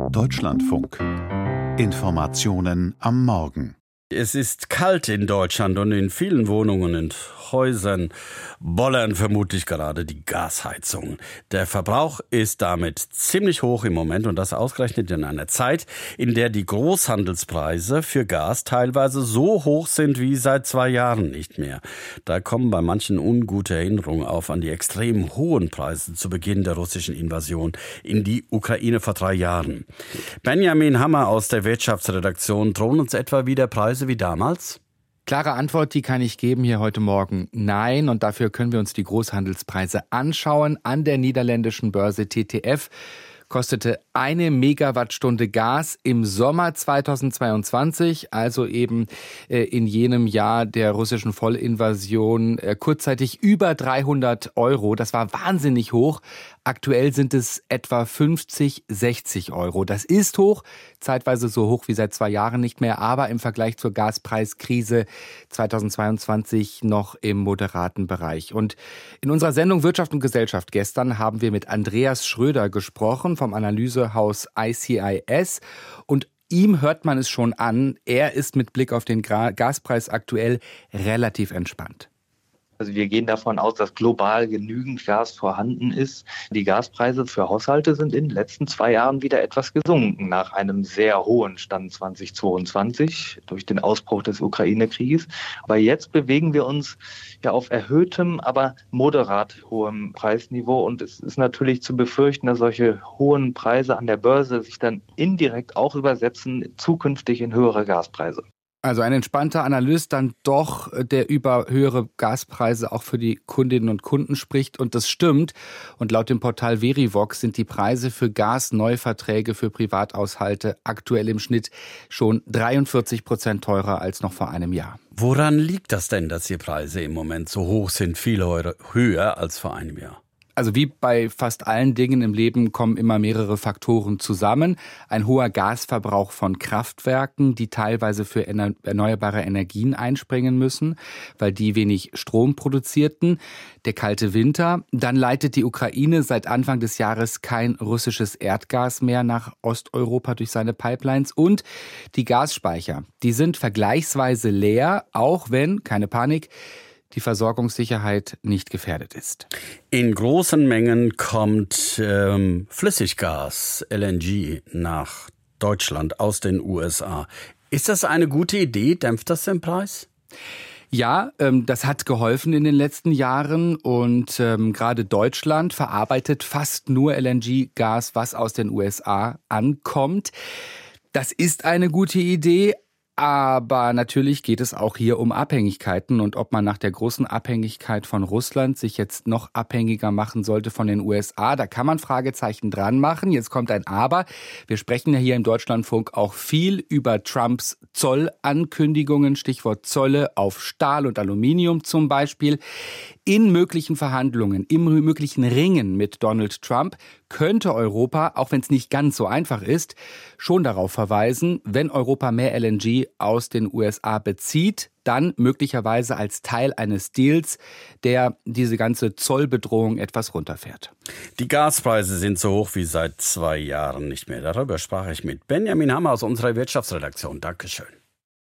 Deutschlandfunk. Informationen am Morgen. Es ist kalt in Deutschland und in vielen Wohnungen und Häusern bollern vermutlich gerade die Gasheizungen. Der Verbrauch ist damit ziemlich hoch im Moment und das ausgerechnet in einer Zeit, in der die Großhandelspreise für Gas teilweise so hoch sind wie seit 2 Jahren nicht mehr. Da kommen bei manchen ungute Erinnerungen auf an die extrem hohen Preise zu Beginn der russischen Invasion in die Ukraine vor 3 Jahren. Benjamin Hammer aus der Wirtschaftsredaktion, drohen uns etwa wieder Preise wie damals? Klare Antwort, die kann ich geben hier heute Morgen. Nein, und dafür können wir uns die Großhandelspreise anschauen. An der niederländischen Börse TTF kostete 1 Megawattstunde Gas im Sommer 2022, also eben in jenem Jahr der russischen Vollinvasion, kurzzeitig über 300 Euro. Das war wahnsinnig hoch. Aktuell sind es etwa 50, 60 Euro. Das ist hoch, zeitweise so hoch wie seit 2 Jahren nicht mehr, aber im Vergleich zur Gaspreiskrise 2022 noch im moderaten Bereich. Und in unserer Sendung Wirtschaft und Gesellschaft gestern haben wir mit Andreas Schröder gesprochen vom Analysehaus ICIS und ihm hört man es schon an, er ist mit Blick auf den Gaspreis aktuell relativ entspannt. Also wir gehen davon aus, dass global genügend Gas vorhanden ist. Die Gaspreise für Haushalte sind in den letzten 2 Jahren wieder etwas gesunken nach einem sehr hohen Stand 2022 durch den Ausbruch des Ukraine-Krieges. Aber jetzt bewegen wir uns ja auf erhöhtem, aber moderat hohem Preisniveau. Und es ist natürlich zu befürchten, dass solche hohen Preise an der Börse sich dann indirekt auch übersetzen, zukünftig in höhere Gaspreise. Also ein entspannter Analyst dann doch, der über höhere Gaspreise auch für die Kundinnen und Kunden spricht. Und das stimmt. Und laut dem Portal Verivox sind die Preise für Gasneuverträge für Privathaushalte aktuell im Schnitt schon 43% teurer als noch vor einem Jahr. Woran liegt das denn, dass die Preise im Moment so hoch sind, viel höher als vor einem Jahr? Also wie bei fast allen Dingen im Leben kommen immer mehrere Faktoren zusammen. Ein hoher Gasverbrauch von Kraftwerken, die teilweise für erneuerbare Energien einspringen müssen, weil die wenig Strom produzierten. Der kalte Winter. Dann leitet die Ukraine seit Anfang des Jahres kein russisches Erdgas mehr nach Osteuropa durch seine Pipelines. Und die Gasspeicher, die sind vergleichsweise leer, auch wenn, keine Panik, die Versorgungssicherheit nicht gefährdet ist. In großen Mengen kommt Flüssiggas, LNG, nach Deutschland aus den USA. Ist das eine gute Idee? Dämpft das den Preis? Ja, das hat geholfen in den letzten Jahren und gerade Deutschland verarbeitet fast nur LNG-Gas, was aus den USA ankommt. Das ist eine gute Idee. Aber natürlich geht es auch hier um Abhängigkeiten und ob man nach der großen Abhängigkeit von Russland sich jetzt noch abhängiger machen sollte von den USA. Da kann man Fragezeichen dran machen. Jetzt kommt ein Aber. Wir sprechen ja hier im Deutschlandfunk auch viel über Trumps Zollankündigungen, Stichwort Zölle auf Stahl und Aluminium zum Beispiel. In möglichen Verhandlungen, im möglichen Ringen mit Donald Trump könnte Europa, auch wenn es nicht ganz so einfach ist, schon darauf verweisen, wenn Europa mehr LNG aus den USA bezieht, dann möglicherweise als Teil eines Deals, der diese ganze Zollbedrohung etwas runterfährt. Die Gaspreise sind so hoch wie seit 2 Jahren nicht mehr. Darüber sprach ich mit Benjamin Hammer aus unserer Wirtschaftsredaktion. Dankeschön.